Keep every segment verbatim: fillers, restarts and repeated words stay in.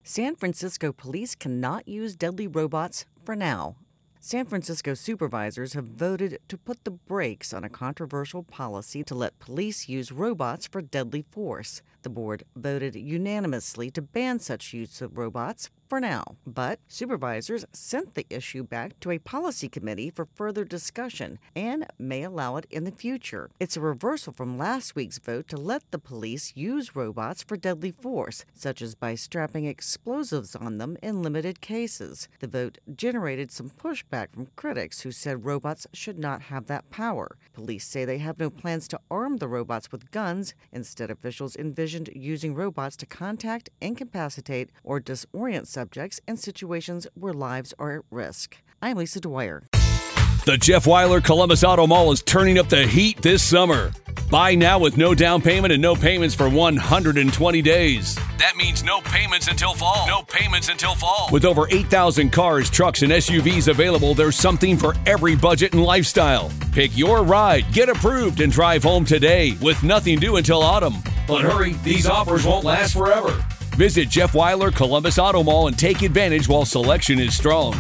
San Francisco police cannot use deadly robots for now. San Francisco supervisors have voted to put the brakes on a controversial policy to let police use robots for deadly force. The board voted unanimously to ban such use of robots for now, but supervisors sent the issue back to a policy committee for further discussion and may allow it in the future. It's a reversal from last week's vote to let the police use robots for deadly force, such as by strapping explosives on them in limited cases. The vote generated some pushback from critics who said robots should not have that power. Police say they have no plans to arm the robots with guns. Instead, officials envisioned using robots to contact, incapacitate, or disorient subjects in situations where lives are at risk. I'm Lisa Dwyer. The Jeff Weiler Columbus Auto Mall is turning up the heat this summer. Buy now with no down payment and no payments for one hundred twenty days. That means no payments until fall. No payments until fall. With over eight thousand cars, trucks, and S U Vs available, there's something for every budget and lifestyle. Pick your ride, get approved, and drive home today with nothing due until autumn. But hurry, these offers won't last forever. Visit Jeff Weiler Columbus Auto Mall and take advantage while selection is strong.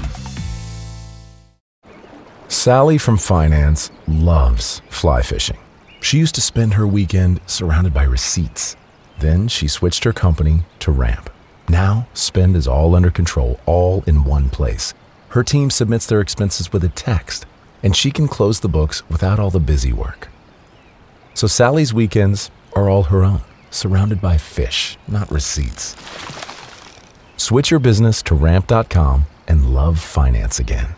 Sally from finance loves fly fishing. She used to spend her weekend surrounded by receipts. Then she switched her company to Ramp. Now, spend is all under control, all in one place. Her team submits their expenses with a text, and she can close the books without all the busy work. So Sally's weekends are all her own, surrounded by fish, not receipts. Switch your business to ramp dot com and love finance again.